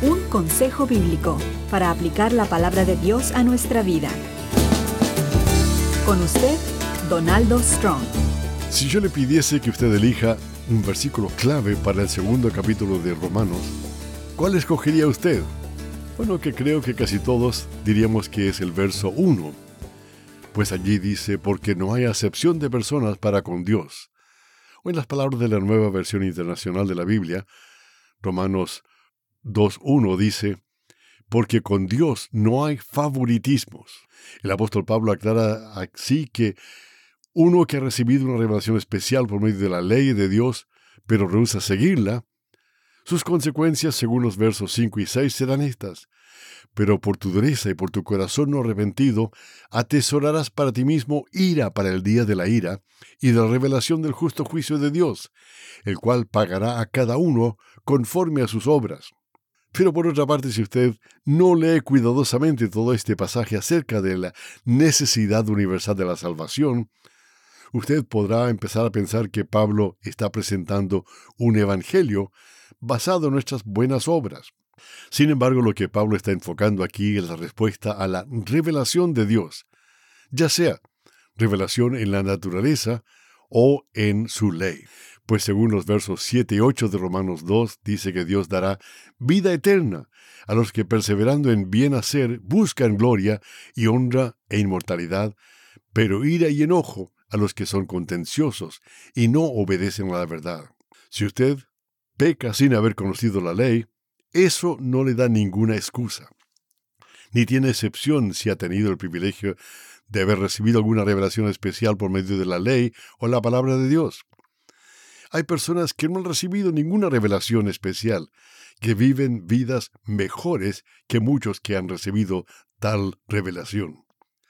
Un consejo bíblico para aplicar la palabra de Dios a nuestra vida. Con usted, Donaldo Strong. Si yo le pidiese que usted elija un versículo clave para el segundo capítulo de Romanos, ¿cuál escogería usted? Bueno, que creo que casi todos diríamos que es el verso 1. Pues allí dice, porque no hay acepción de personas para con Dios. O en las palabras de la Nueva Versión Internacional de la Biblia, Romanos 2:1 dice, porque con Dios no hay favoritismos. El apóstol Pablo aclara así que uno que ha recibido una revelación especial por medio de la ley de Dios, pero rehúsa seguirla, sus consecuencias, según los versos 5 y 6, serán estas. Pero por tu dureza y por tu corazón no arrepentido, atesorarás para ti mismo ira para el día de la ira y de la revelación del justo juicio de Dios, el cual pagará a cada uno conforme a sus obras. Pero por otra parte, si usted no lee cuidadosamente todo este pasaje acerca de la necesidad universal de la salvación, usted podrá empezar a pensar que Pablo está presentando un evangelio basado en nuestras buenas obras. Sin embargo, lo que Pablo está enfocando aquí es la respuesta a la revelación de Dios, ya sea revelación en la naturaleza o en su ley. Pues según los versos 7 y 8 de Romanos 2, dice que Dios dará vida eterna a los que perseverando en bien hacer buscan gloria y honra e inmortalidad, pero ira y enojo a los que son contenciosos y no obedecen a la verdad. Si usted peca sin haber conocido la ley, eso no le da ninguna excusa, ni tiene excepción si ha tenido el privilegio de haber recibido alguna revelación especial por medio de la ley o la palabra de Dios. Hay personas que no han recibido ninguna revelación especial, que viven vidas mejores que muchos que han recibido tal revelación.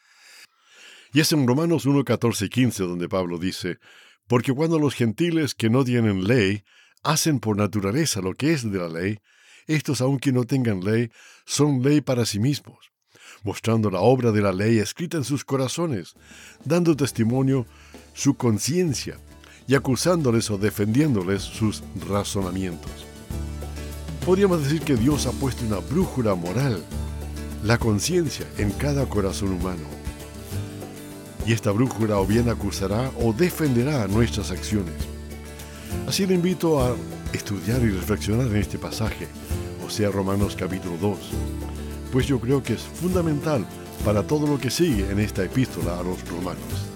Y es en Romanos 1, 14 y 15 donde Pablo dice, porque cuando los gentiles que no tienen ley hacen por naturaleza lo que es de la ley, estos, aunque no tengan ley, son ley para sí mismos, mostrando la obra de la ley escrita en sus corazones, dando testimonio su conciencia y acusándoles o defendiéndoles sus razonamientos. Podríamos decir que Dios ha puesto una brújula moral, la conciencia, en cada corazón humano. Y esta brújula o bien acusará o defenderá nuestras acciones. Así le invito a estudiar y reflexionar en este pasaje, o sea, Romanos capítulo 2, pues yo creo que es fundamental para todo lo que sigue en esta epístola a los romanos.